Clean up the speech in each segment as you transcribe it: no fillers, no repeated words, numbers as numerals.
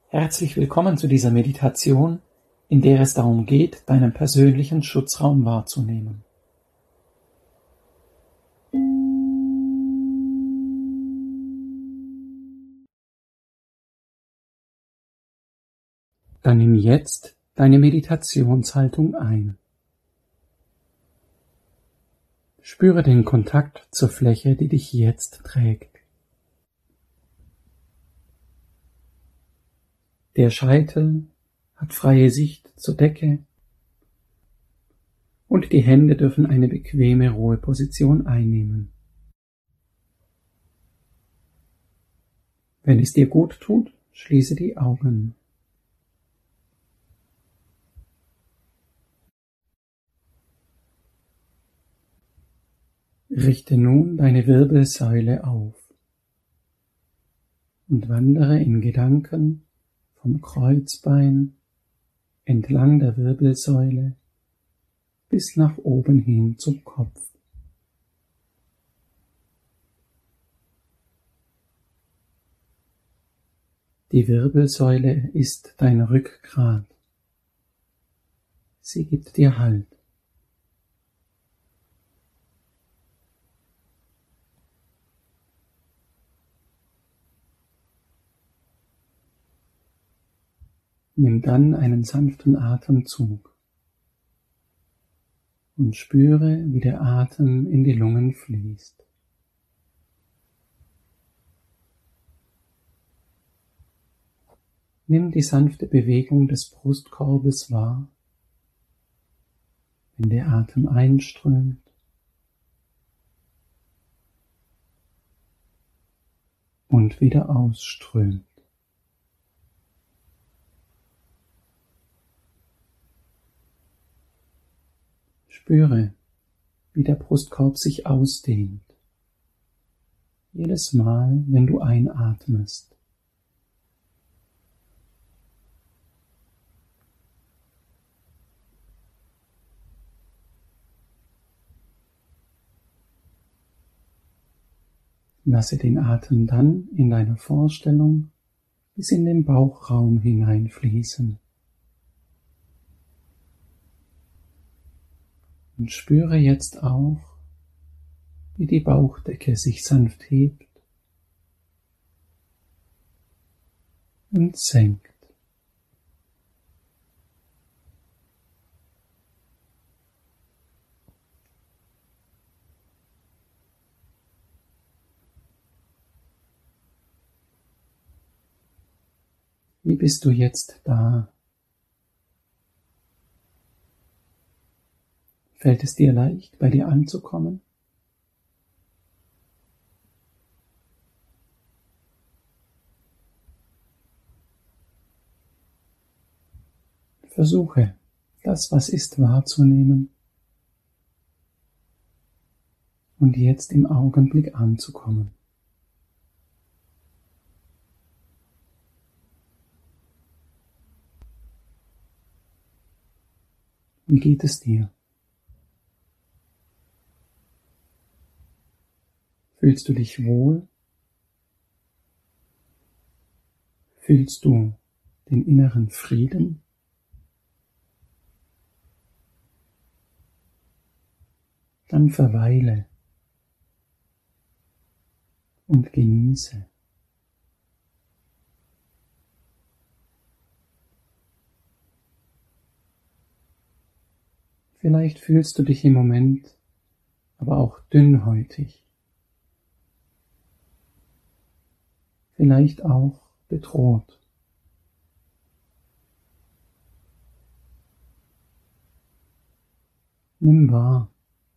Herzlich willkommen zu dieser Meditation, in der es darum geht, deinen persönlichen Schutzraum wahrzunehmen. Dann nimm jetzt deine Meditationshaltung ein. Spüre den Kontakt zur Fläche, die dich jetzt trägt. Der Scheitel hat freie Sicht zur Decke und die Hände dürfen eine bequeme Ruheposition einnehmen. Wenn es dir gut tut, schließe die Augen. Richte nun deine Wirbelsäule auf und wandere in Gedanken vom Kreuzbein entlang der Wirbelsäule bis nach oben hin zum Kopf. Die Wirbelsäule ist dein Rückgrat. Sie gibt dir Halt. Nimm dann einen sanften Atemzug und spüre, wie der Atem in die Lungen fließt. Nimm die sanfte Bewegung des Brustkorbes wahr, wenn der Atem einströmt und wieder ausströmt. Spüre, wie der Brustkorb sich ausdehnt, jedes Mal, wenn du einatmest. Lasse den Atem dann in deiner Vorstellung bis in den Bauchraum hineinfließen. Und spüre jetzt auch, wie die Bauchdecke sich sanft hebt und senkt. Wie bist du jetzt da? Fällt es dir leicht, bei dir anzukommen? Versuche, das, was ist, wahrzunehmen und jetzt im Augenblick anzukommen. Wie geht es dir? Fühlst du dich wohl? Fühlst du den inneren Frieden? Dann verweile und genieße. Vielleicht fühlst du dich im Moment aber auch dünnhäutig. Vielleicht auch bedroht. Nimm wahr.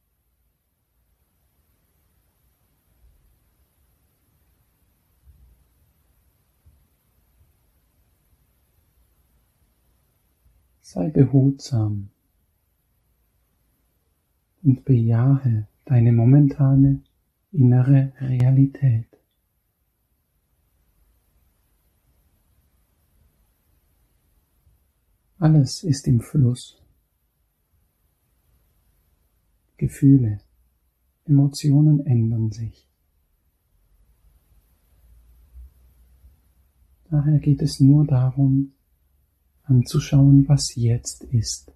Sei behutsam und bejahe deine momentane innere Realität. Alles ist im Fluss. Gefühle, Emotionen ändern sich. Daher geht es nur darum, anzuschauen, was jetzt ist.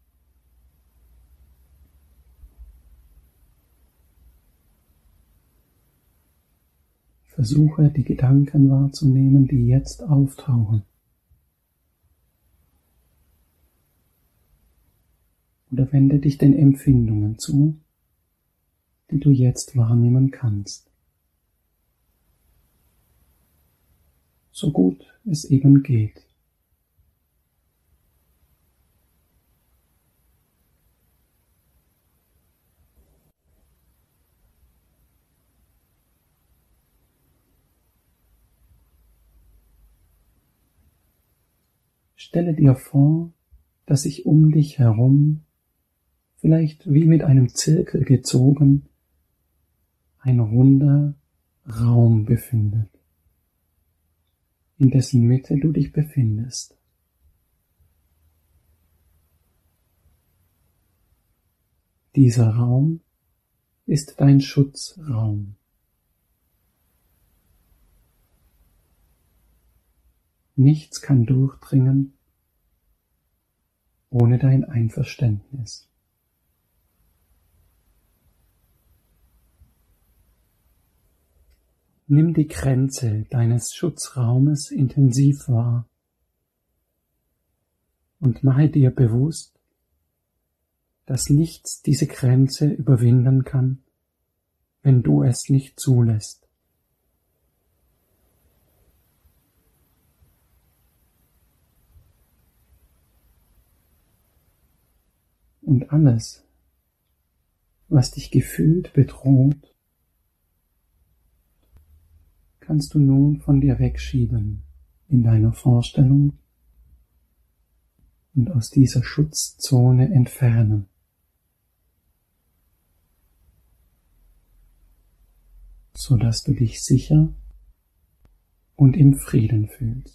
Versuche, die Gedanken wahrzunehmen, die jetzt auftauchen. Oder wende dich den Empfindungen zu, die du jetzt wahrnehmen kannst. So gut es eben geht. Stelle dir vor, dass sich um dich herum, vielleicht wie mit einem Zirkel gezogen, ein runder Raum befindet, in dessen Mitte du dich befindest. Dieser Raum ist dein Schutzraum. Nichts kann durchdringen ohne dein Einverständnis. Nimm die Grenze deines Schutzraumes intensiv wahr und mache dir bewusst, dass nichts diese Grenze überwinden kann, wenn du es nicht zulässt. Und alles, was dich gefühlt bedroht, kannst du nun von dir wegschieben in deiner Vorstellung und aus dieser Schutzzone entfernen. Sodass du dich sicher und im Frieden fühlst.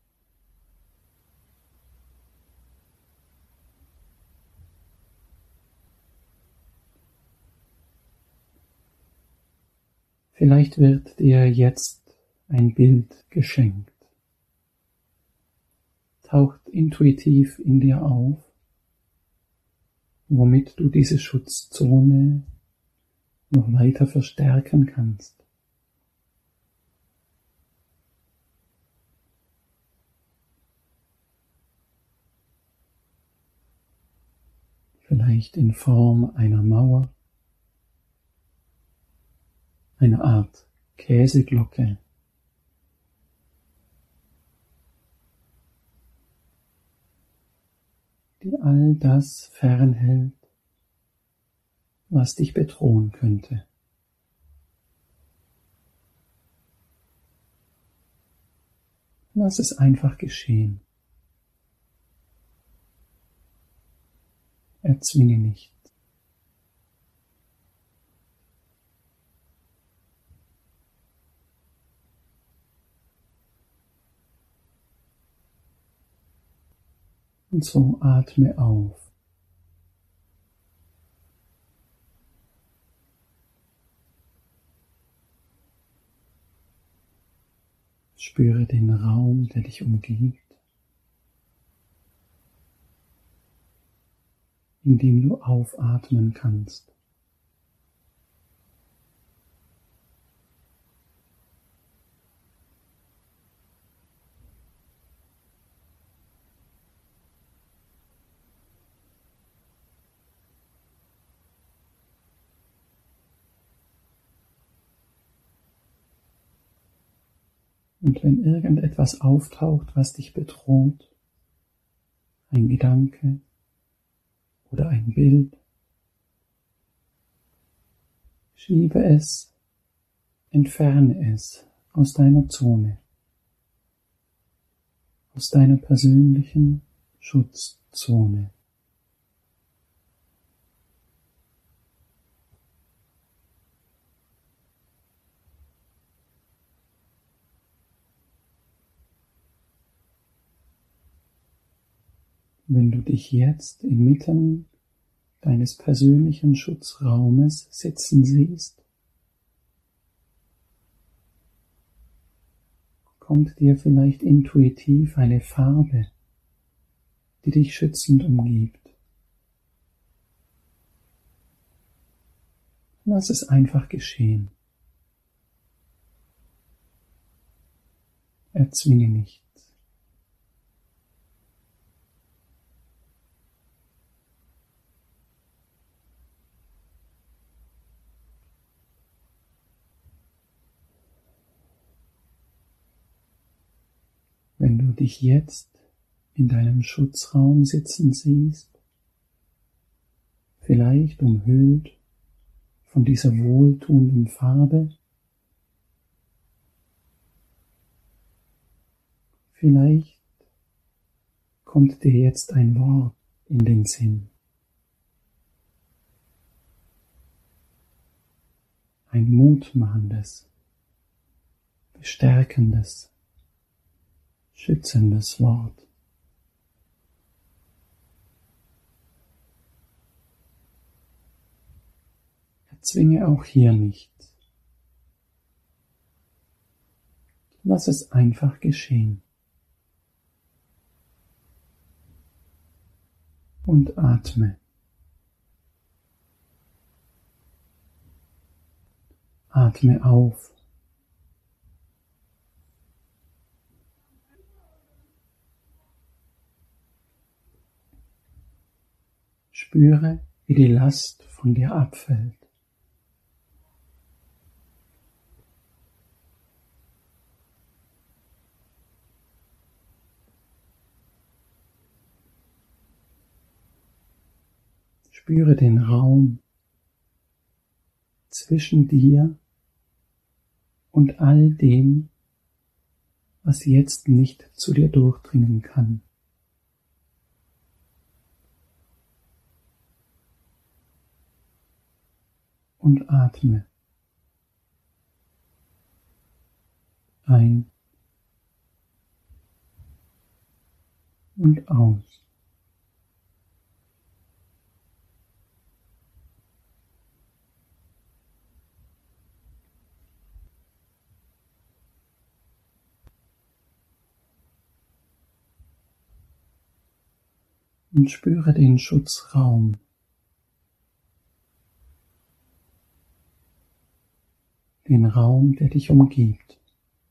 Vielleicht wird dir jetzt ein Bild geschenkt, taucht intuitiv in dir auf, womit du diese Schutzzone noch weiter verstärken kannst. Vielleicht in Form einer Mauer, eine Art Käseglocke, die all das fernhält, was dich bedrohen könnte. Lass es einfach geschehen. Erzwinge nicht. Und so atme auf. Spüre den Raum, der dich umgibt, in dem du aufatmen kannst. Und wenn irgendetwas auftaucht, was dich bedroht, ein Gedanke oder ein Bild, schiebe es, entferne es aus deiner Zone, aus deiner persönlichen Schutzzone. Wenn du dich jetzt inmitten deines persönlichen Schutzraumes sitzen siehst, kommt dir vielleicht intuitiv eine Farbe, die dich schützend umgibt. Lass es einfach geschehen. Erzwinge nichts. Wenn du dich jetzt in deinem Schutzraum sitzen siehst, vielleicht umhüllt von dieser wohltuenden Farbe, vielleicht kommt dir jetzt ein Wort in den Sinn, ein mutmachendes, bestärkendes, schützendes Wort. Erzwinge auch hier nichts. Lass es einfach geschehen. Und atme. Atme auf. Spüre, wie die Last von dir abfällt. Spüre den Raum zwischen dir und all dem, was jetzt nicht zu dir durchdringen kann. Und atme. Ein und aus. Und spüre den Schutzraum. Den Raum, der dich umgibt.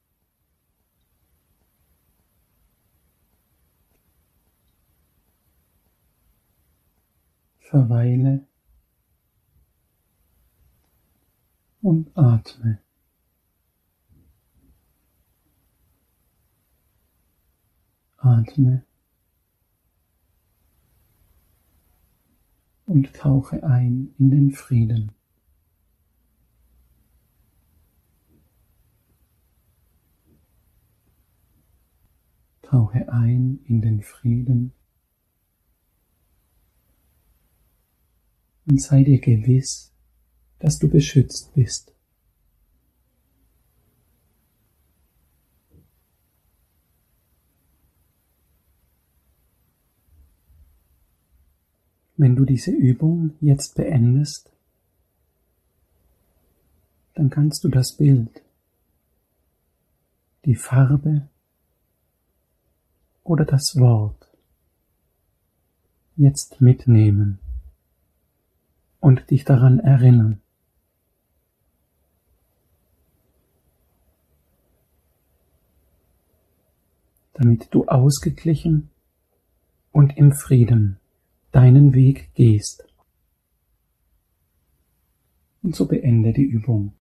Verweile und atme. Atme und tauche ein in den Frieden. Tauche ein in den Frieden und sei dir gewiss, dass du beschützt bist. Wenn du diese Übung jetzt beendest, dann kannst du das Bild, die Farbe oder das Wort jetzt mitnehmen und dich daran erinnern. Damit du ausgeglichen und im Frieden deinen Weg gehst. Und so beende die Übung.